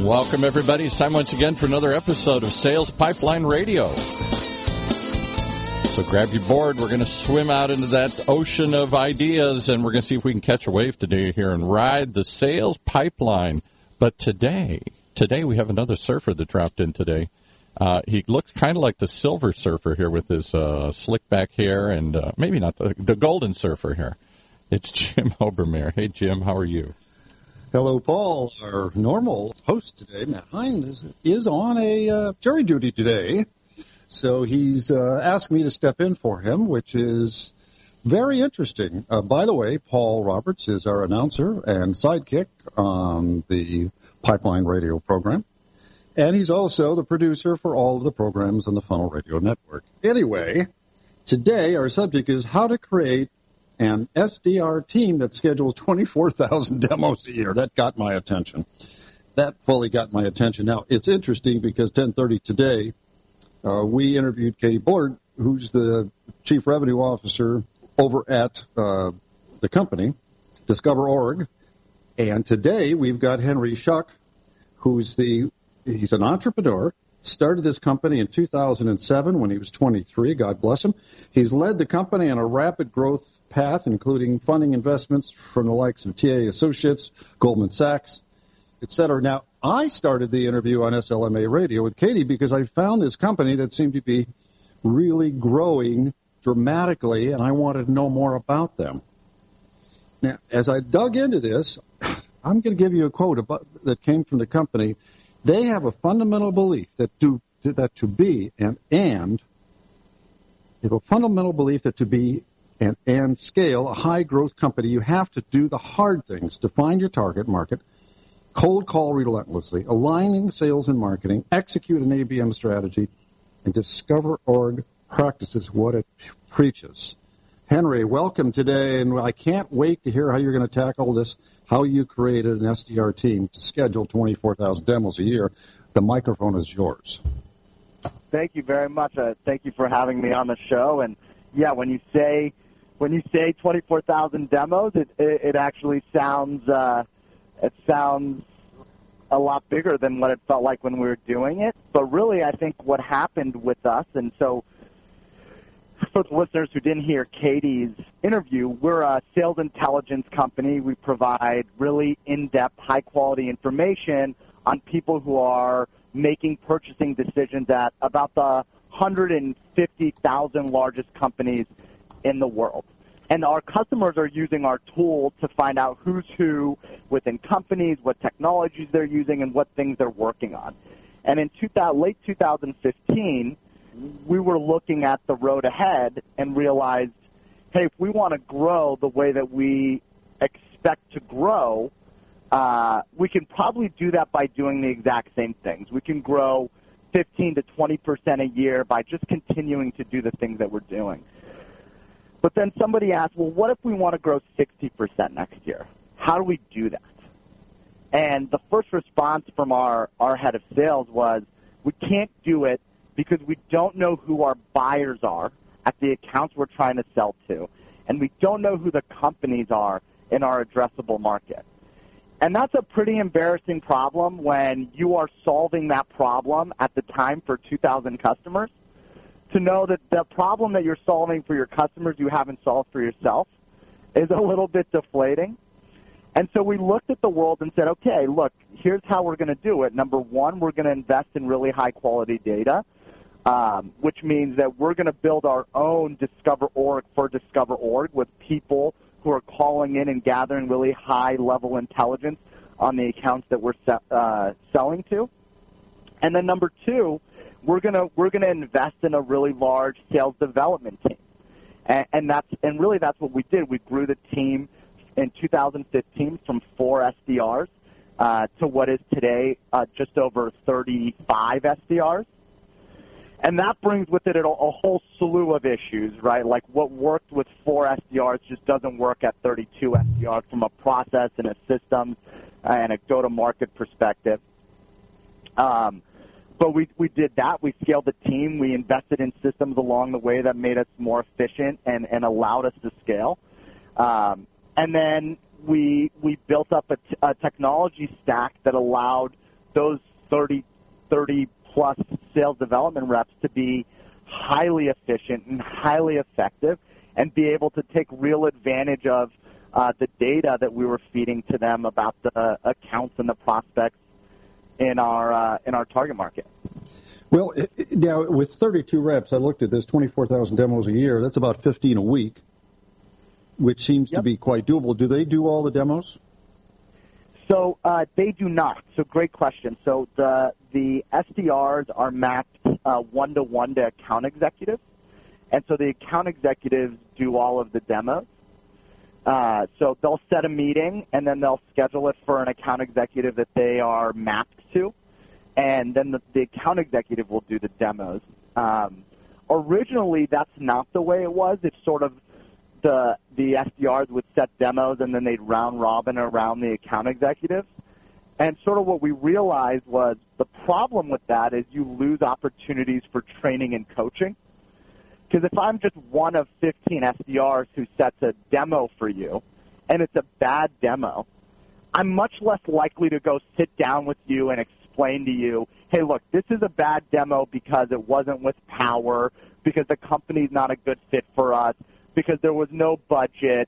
Welcome, everybody. It's time once again for another episode of Sales Pipeline Radio. So grab your board. We're going to swim out into that ocean of ideas, and we're going to see if we can catch a wave today here and ride the sales pipeline. But today we have another surfer that dropped in today. He looks kind of like the silver surfer here with his slick back hair and maybe not the golden surfer here. It's Jim Obermeyer. Hey, Jim, how are you? Hello, Paul. Our normal host today, Matt Hind, is on a jury duty today. So he's asked me to step in for him, which is very interesting. By the way, Paul Roberts is our announcer and sidekick on the Pipeline Radio program. And he's also the producer for all of the programs on the Funnel Radio Network. Anyway, today our subject is how to create an SDR team that schedules 24,000 demos a year. That got my attention. That fully got my attention. Now, it's interesting because 10:30 today, we interviewed Katie Bullard, who's the Chief Revenue Officer over at the company, Discover.org. And today we've got Henry Schuck, he's an entrepreneur, started this company in 2007 when he was 23. God bless him. He's led the company on a rapid growth path, including funding investments from the likes of TA Associates, Goldman Sachs, etc. Now, I started the interview on SLMA Radio with Katie because I found this company that seemed to be really growing dramatically, and I wanted to know more about them. Now, as I dug into this, I'm going to give you a quote that came from the company. They have a fundamental belief that to be and scale a high-growth company, you have to do the hard things to find your target market, cold call relentlessly, aligning sales and marketing, execute an ABM strategy, and Discover.org practices what it preaches. Henry, welcome today, and I can't wait to hear how you're going to tackle this, how you created an SDR team to schedule 24,000 demos a year. The microphone is yours. Thank you very much. Thank you for having me on the show. And, yeah, when you say 24,000 demos, it actually sounds a lot bigger than what it felt like when we were doing it. But really, I think what happened with us, and so for the listeners who didn't hear Katie's interview, we're a sales intelligence company. We provide really in-depth, high-quality information on people who are making purchasing decisions at about the 150,000 largest companies in the world. And our customers are using our tool to find out who's who within companies, what technologies they're using, and what things they're working on. And in late 2015, we were looking at the road ahead and realized, hey, if we want to grow the way that we expect to grow, we can probably do that by doing the exact same things. We can grow 15 to 20% a year by just continuing to do the things that we're doing. But then somebody asked, well, what if we want to grow 60% next year? How do we do that? And the first response from our head of sales was, we can't do it because we don't know who our buyers are at the accounts we're trying to sell to, and we don't know who the companies are in our addressable market. And that's a pretty embarrassing problem when you are solving that problem at the time for 2,000 customers, to know that the problem that you're solving for your customers you haven't solved for yourself is a little bit deflating. And so we looked at the world and said, okay, look, here's how we're going to do it. Number one, we're going to invest in really high-quality data, which means that we're going to build our own Discover.org for Discover.org with people who are calling in and gathering really high-level intelligence on the accounts that we're selling to. And then number two, we're gonna invest in a really large sales development team, and really that's what we did. We grew the team in 2015 from 4 SDRs to what is today just over 35 SDRs. And that brings with it a whole slew of issues, right? Like what worked with 4 SDRs just doesn't work at 32 SDRs from a process and a systems and a go-to-market perspective. But we did that. We scaled the team. We invested in systems along the way that made us more efficient and allowed us to scale. And then we built up a technology stack that allowed those 30 plus sales development reps to be highly efficient and highly effective and be able to take real advantage of the data that we were feeding to them about the accounts and the prospects in our target market. Well, now with 32 reps, I looked at this, 24,000 demos a year. That's about 15 a week, which seems to be quite doable. Do they do all the demos? So they do not. So great question. So the SDRs are mapped one-to-one to account executives, and so the account executives do all of the demos. So they'll set a meeting, and then they'll schedule it for an account executive that they are mapped to, and then the account executive will do the demos. Originally, that's not the way it was. It's sort of the SDRs would set demos, and then they'd round robin around the account executives. And sort of what we realized was the problem with that is you lose opportunities for training and coaching. Because if I'm just one of 15 SDRs who sets a demo for you, and it's a bad demo, I'm much less likely to go sit down with you and explain to you, hey, look, this is a bad demo because it wasn't with power, because the company's not a good fit for us, because there was no budget.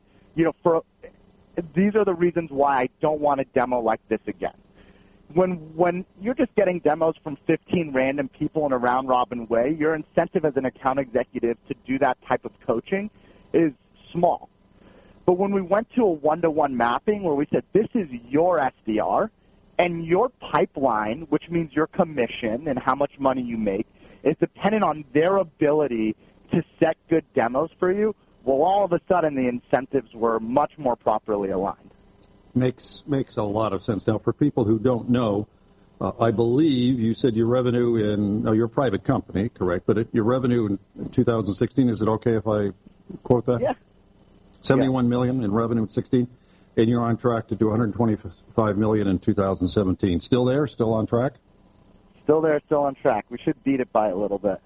These are the reasons why I don't want a demo like this again. When you're just getting demos from 15 random people in a round-robin way, your incentive as an account executive to do that type of coaching is small. But when we went to a one-to-one mapping where we said, this is your SDR, and your pipeline, which means your commission and how much money you make, is dependent on their ability to set good demos for you, well, all of a sudden the incentives were much more properly aligned. Makes a lot of sense. Now, for people who don't know, I believe you said your revenue you're a private company, correct? But your revenue in 2016, is it okay if I quote that? Yeah. $71 million in revenue in 16, and you're on track to do $125 million in 2017. Still there? Still on track? Still there, still on track. We should beat it by a little bit.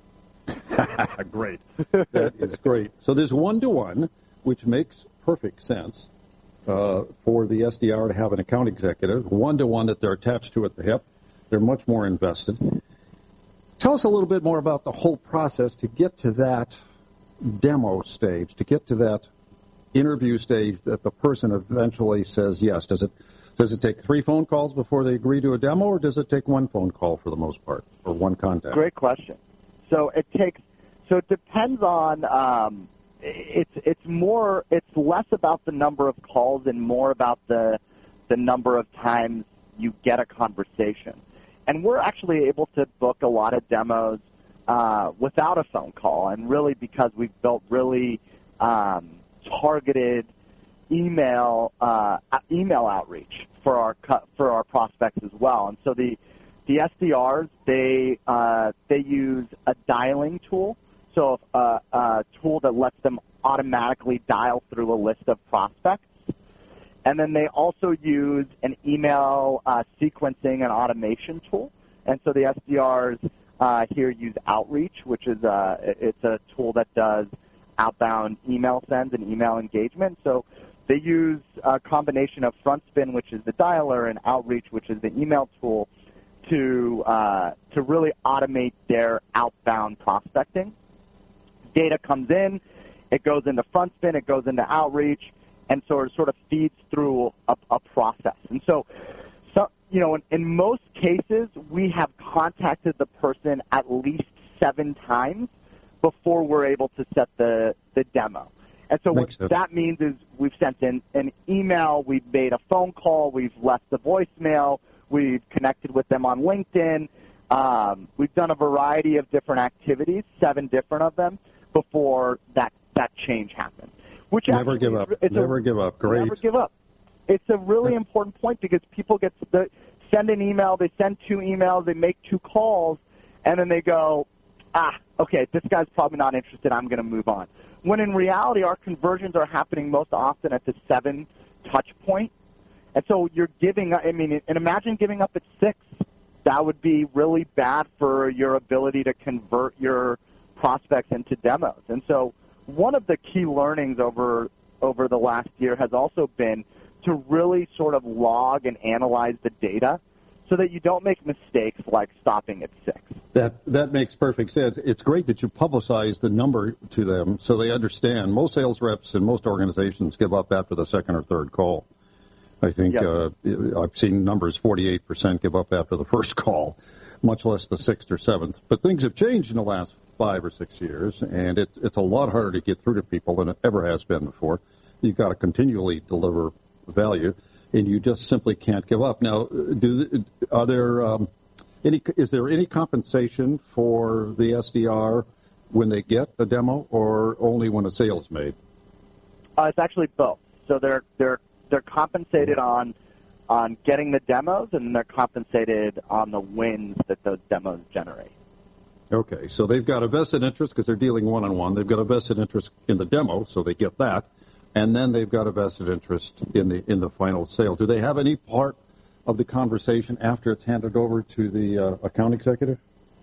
Great. That is great. So there's one-to-one, which makes perfect sense for the SDR to have an account executive, one-to-one that they're attached to at the hip. They're much more invested. Tell us a little bit more about the whole process to get to that demo stage, to get to that interview stage that the person eventually says yes. Does it take 3 phone calls before they agree to a demo, or does it take 1 phone call for the most part, or 1 contact? Great question. So it depends on it's less about the number of calls and more about the number of times you get a conversation. And we're actually able to book a lot of demos without a phone call, and really because we've built really targeted email outreach for our prospects as well. And so the SDRs, they use a dialing tool, so a tool that lets them automatically dial through a list of prospects. And then they also use an email sequencing and automation tool. And so the SDRs here use Outreach, which is it's a tool that does outbound email sends and email engagement. So they use a combination of FrontSpin, which is the dialer, and Outreach, which is the email tool, to really automate their outbound prospecting. Data comes in, it goes into FrontSpin, it goes into Outreach, and sort of feeds through a process. And so in most cases, we have contacted the person at least 7 times before we're able to set the demo. And so what that means is we've sent in an email, we've made a phone call, we've left the voicemail, we've connected with them on LinkedIn. We've done a variety of different activities, 7 different of them, before that change happens. Which never give up. Never give up. Great. Never give up. It's a really important point because people send an email, they send 2 emails, they make 2 calls, and then they go, okay, this guy's probably not interested, I'm going to move on. When in reality, our conversions are happening most often at the 7 touch point. And so you're giving, and imagine giving up at 6. That would be really bad for your ability to convert your prospects into demos. And so one of the key learnings over the last year has also been to really sort of log and analyze the data so that you don't make mistakes like stopping at 6. That makes perfect sense. It's great that you publicize the number to them so they understand. Most sales reps and most organizations give up after the second or third call. I think I've seen numbers 48% give up after the first call, much less the 6th or 7th. But things have changed in the last 5 or 6 years, and it's a lot harder to get through to people than it ever has been before. You've got to continually deliver value, and you just simply can't give up. Now, is there any compensation for the SDR when they get a demo, or only when a sale is made? It's actually both. So they're compensated on getting the demos, and they're compensated on the wins that those demos generate. Okay, so they've got a vested interest because they're dealing one-on-one. They've got a vested interest in the demo, so they get that, and then they've got a vested interest in the final sale. Do they have any part of the conversation after it's handed over to the account executive?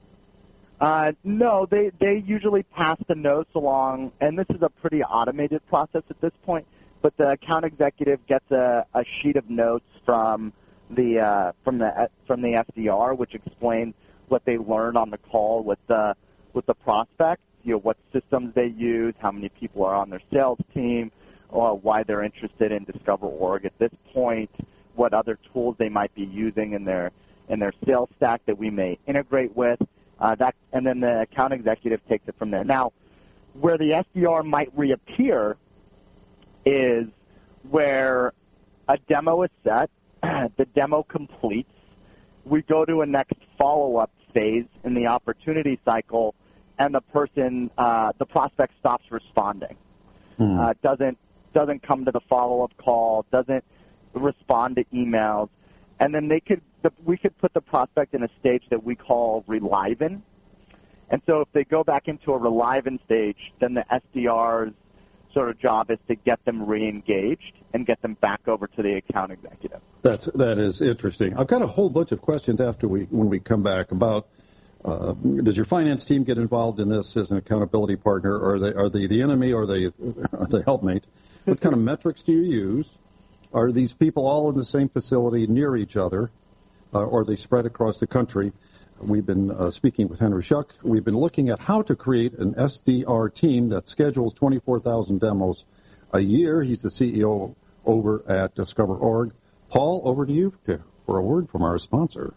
No, they usually pass the notes along, and this is a pretty automated process at this point. But the account executive gets a sheet of notes from the SDR, which explains what they learned on the call with the prospect. What systems they use, how many people are on their sales team, or why they're interested in Discover Org at this point, what other tools they might be using in their sales stack that we may integrate with. And then the account executive takes it from there. Now, where the SDR might reappear is where a demo is set, the demo completes, we go to a next follow-up phase in the opportunity cycle, and the prospect stops responding, doesn't come to the follow-up call, doesn't respond to emails, and then we could put the prospect in a stage that we call reliven. And so if they go back into a reliven stage, then the SDR's sort of job is to get them re-engaged and get them back over to the account executive. That is interesting. I've got a whole bunch of questions when we come back about does your finance team get involved in this as an accountability partner, or are they the enemy, or are they helpmate? What kind of metrics do you use? Are these people all in the same facility near each other, or are they spread across the country? We've been speaking with Henry Schuck. We've been looking at how to create an SDR team that schedules 24,000 demos a year. He's the CEO over at Discover Org. Paul, over to you for a word from our sponsor.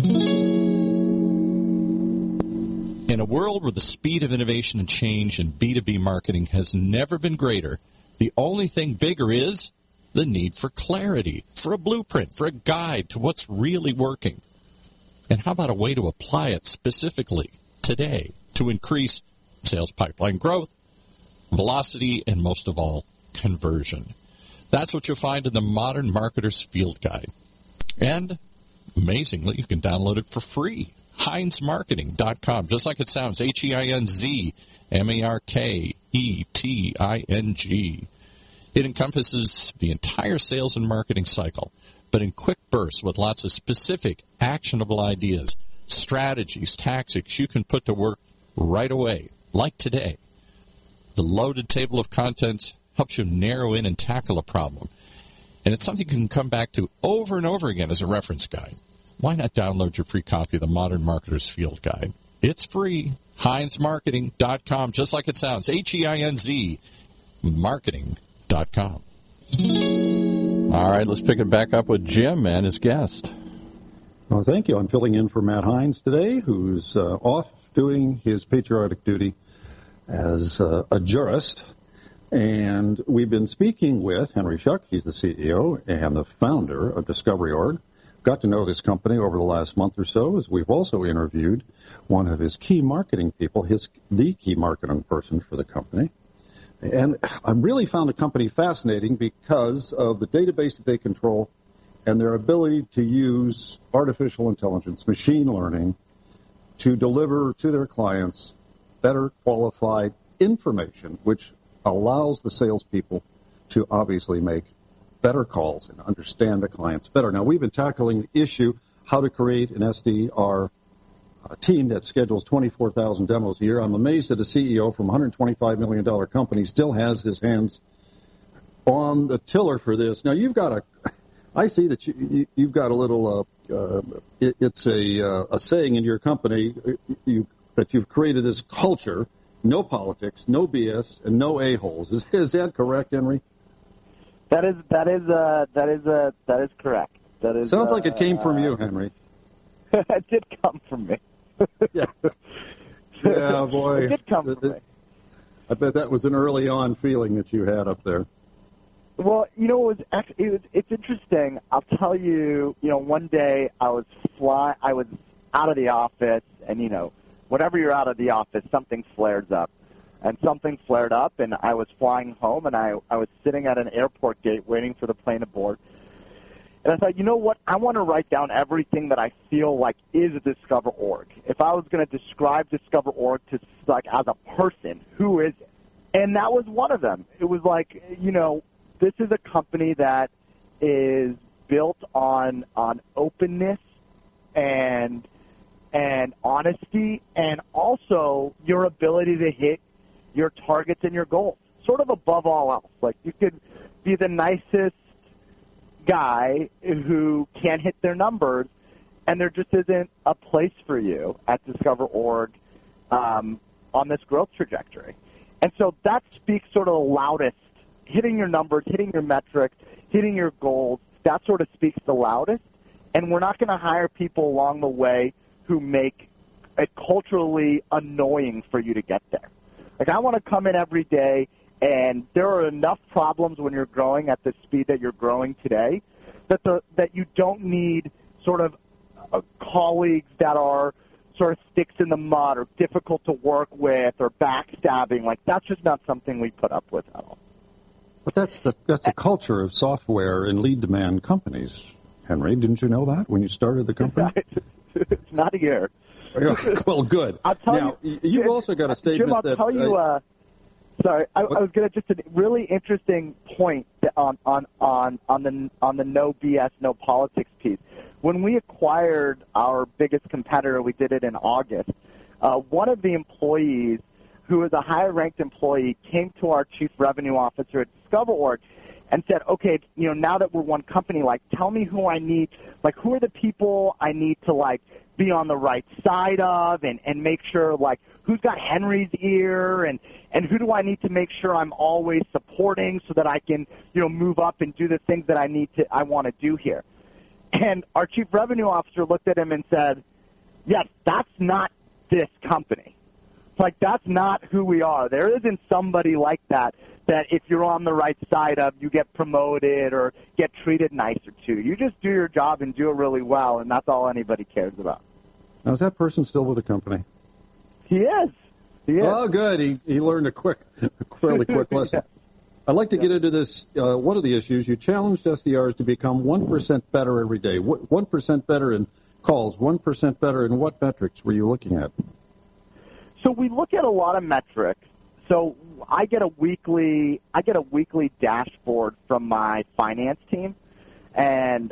In a world where the speed of innovation and change in B2B marketing has never been greater, the only thing bigger is the need for clarity, for a blueprint, for a guide to what's really working. And how about a way to apply it specifically today to increase sales pipeline growth, velocity, and most of all, conversion? That's what you'll find in the Modern Marketer's Field Guide. And amazingly, you can download it for free. HeinzMarketing.com, just like it sounds, HeinzMarketing. It encompasses the entire sales and marketing cycle, but in quick bursts with lots of specific, actionable ideas, strategies, tactics you can put to work right away, like today. The loaded table of contents helps you narrow in and tackle a problem. And it's something you can come back to over and over again as a reference guide. Why not download your free copy of the Modern Marketer's Field Guide? It's free. HeinzMarketing.com, just like it sounds. HEINZ Marketing.com. All right, let's pick it back up with Jim and his guest. Well, thank you. I'm filling in for Matt Heinz today, who's off doing his patriotic duty as a jurist. And we've been speaking with Henry Schuck. He's the CEO and the founder of Discovery Org. Got to know this company over the last month or so, as we've also interviewed one of his key marketing people, the key marketing person for the company. And I really found the company fascinating because of the database that they control and their ability to use artificial intelligence, machine learning, to deliver to their clients better qualified information, which allows the salespeople to obviously make better calls and understand the clients better. Now, we've been tackling the issue how to create an SDR team that schedules 24,000 demos a year. I'm amazed that a CEO from a $125 million company still has his hands on the tiller for this. Now, you've got I see that you've got a little. It's a saying in your company that you've created this culture: no politics, no BS, and no a-holes. Is that correct, Henry? That is correct. That is. Sounds like it came from you, Henry. It did come from me. Yeah. Yeah, boy. It did come from me. I bet that was an early on feeling that you had up there. Well, it's interesting. I'll tell you, one day I was out of the office, and whenever you're out of the office, something flares up. And something flared up, and I was flying home, and I was sitting at an airport gate waiting for the plane to board. And I thought, you know what? I want to write down everything that I feel like is Discover.org. If I was going to describe Discover.org to as a person, who is it? And that was one of them. It was like, this is a company that is built on openness and honesty, and also your ability to hit your targets and your goals, sort of above all else. Like, you could be the nicest guy who can't hit their numbers, and there just isn't a place for you at Discover.org on this growth trajectory. And so that speaks sort of the loudest. Hitting your numbers, hitting your metrics, hitting your goals, that sort of speaks the loudest. And we're not going to hire people along the way who make it culturally annoying for you to get there. Like, I want to come in every day, and there are enough problems when you're growing at the speed that you're growing today that you don't need sort of colleagues that are sort of sticks in the mud or difficult to work with or backstabbing. Like, that's just not something we put up with at all. But that's the culture of software and lead demand companies, Henry. Didn't you know that when you started the company? It's not a year. Well, good. I'll tell you. You've also got a statement Jim, I'll tell you. Sorry, I was going to just a really interesting point on the no BS, no politics piece. When we acquired our biggest competitor, we did it in August. One of the employees, who is a higher-ranked employee, came to our chief revenue officer at Discover.org and said, okay, now that we're one company, tell me who I need, who are the people I need to, be on the right side of and make sure, who's got Henry's ear and who do I need to make sure I'm always supporting so that I can, move up and do the things that I want to do here. And our chief revenue officer looked at him and said, yes, that's not this company. That's not who we are. There isn't somebody like that if you're on the right side of, you get promoted or get treated nicer to. You just do your job and do it really well, and that's all anybody cares about. Now, is that person still with the company? He is. Oh, good. He learned a fairly quick lesson. Yeah. I'd like to get into this. One of the issues, you challenged SDRs to become 1% better every day. 1% better in calls, 1% better in what metrics were you looking at? So we look at a lot of metrics. So I get a weekly dashboard from my finance team, and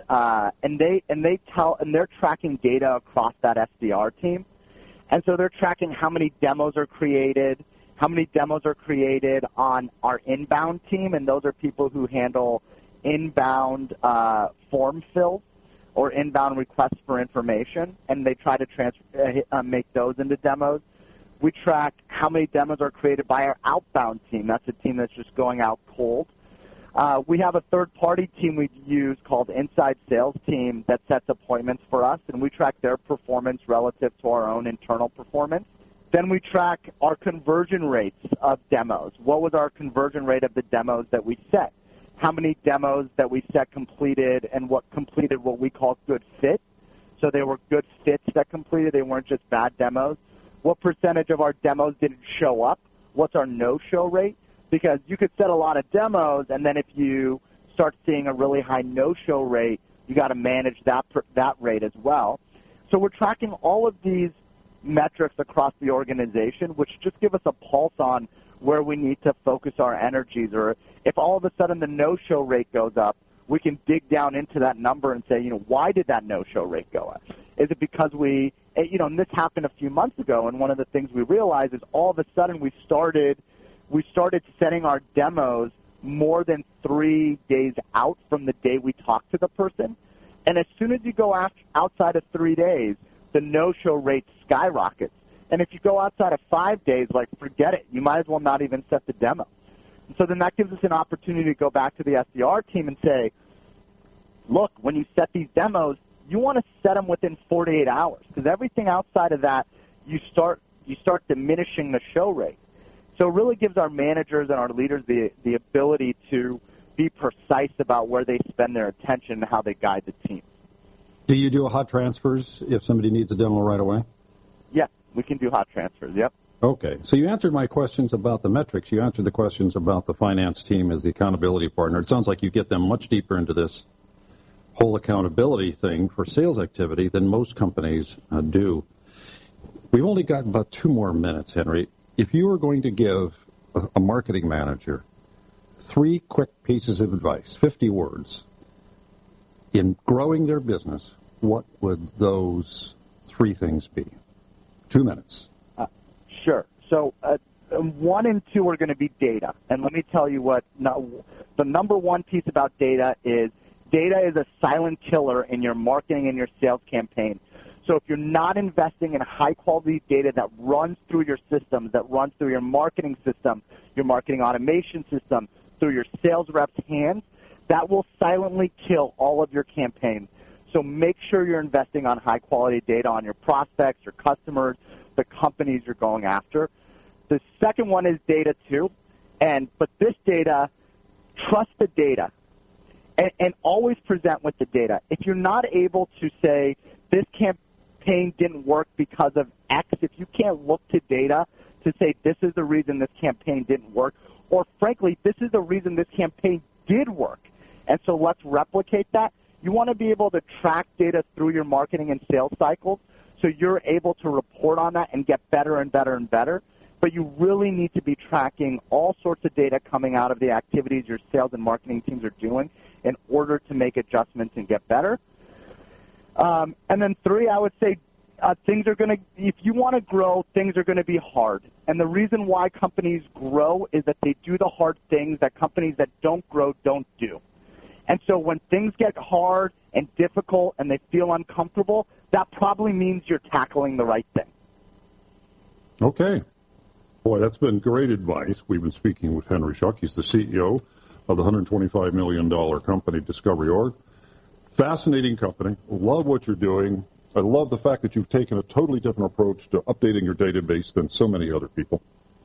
they're tracking data across that SDR team, and so they're tracking how many demos are created, on our inbound team, and those are people who handle inbound form fills or inbound requests for information, and they try to make those into demos. We track how many demos are created by our outbound team. That's a team that's just going out cold. We have a third-party team we use called Inside Sales Team that sets appointments for us, and we track their performance relative to our own internal performance. Then we track our conversion rates of demos. What was our conversion rate of the demos that we set? How many demos that we set completed and what completed what we call good fit? So they were good fits that completed. They weren't just bad demos. What percentage of our demos didn't show up? What's our no-show rate? Because you could set a lot of demos, and then if you start seeing a really high no-show rate, you got to manage that rate as well. So we're tracking all of these metrics across the organization, which just give us a pulse on where we need to focus our energies. Or if all of a sudden the no-show rate goes up, we can dig down into that number and say, why did that no-show rate go up? Is it because and this happened a few months ago, and one of the things we realized is all of a sudden we started setting our demos more than 3 days out from the day we talk to the person. And as soon as you go outside of 3 days, the no-show rate skyrockets. And if you go outside of 5 days, like, forget it. You might as well not even set the demo. And so then that gives us an opportunity to go back to the SDR team and say, look, when you set these demos, you want to set them within 48 hours, because everything outside of that, you start diminishing the show rate. So it really gives our managers and our leaders the ability to be precise about where they spend their attention and how they guide the team. Do you do hot transfers if somebody needs a demo right away? Yes, we can do hot transfers, yep. Okay. So you answered my questions about the metrics. You answered the questions about the finance team as the accountability partner. It sounds like you get them much deeper into this whole accountability thing for sales activity than most companies do. We've only got about 2 more minutes, Henry. If you were going to give a marketing manager 3 quick pieces of advice, 50 words, in growing their business, what would those 3 things be? 2 minutes. Sure. So 1 and 2 are going to be data. And let me tell you what, the number 1 piece about data is a silent killer in your marketing and your sales campaign. So if you're not investing in high-quality data that runs through your systems, that runs through your marketing system, your marketing automation system, through your sales reps' hands, that will silently kill all of your campaigns. So make sure you're investing on high-quality data on your prospects, your customers, the companies you're going after. The second one is data too, but this data, trust the data, and always present with the data. If you're not able to say this campaign didn't work because of X, if you can't look to data to say this is the reason this campaign didn't work, or frankly, this is the reason this campaign did work, and so let's replicate that, you want to be able to track data through your marketing and sales cycles so you're able to report on that and get better and better and better. But you really need to be tracking all sorts of data coming out of the activities your sales and marketing teams are doing in order to make adjustments and get better. And then 3, I would say things are going to, if you want to grow, things are going to be hard. And the reason why companies grow is that they do the hard things that companies that don't grow don't do. And so when things get hard and difficult and they feel uncomfortable, that probably means you're tackling the right thing. Okay. Boy, that's been great advice. We've been speaking with Henry Schuck. He's the CEO of the $125 million company, Discovery Org. Fascinating company. Love what you're doing. I love the fact that you've taken a totally different approach to updating your database than so many other people.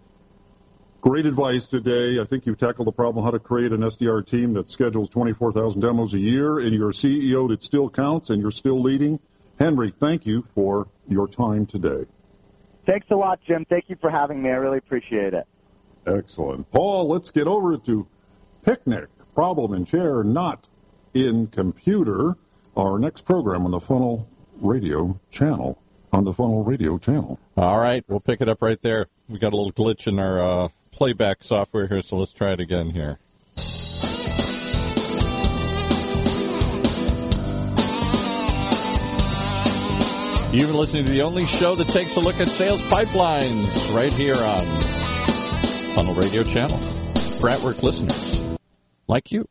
Great advice today. I think you've tackled the problem how to create an SDR team that schedules 24,000 demos a year, and you're a CEO that still counts, and you're still leading. Henry, thank you for your time today. Thanks a lot, Jim. Thank you for having me. I really appreciate it. Excellent. Paul, let's get over to Picnic, Problem in Chair, Not in Computer, our next program on the Funnel Radio channel. All right, we'll pick it up right there. We got a little glitch in our playback software here, so let's try it again here. You've been listening to the only show that takes a look at sales pipelines right here on Funnel Radio Channel for at-work listeners like you.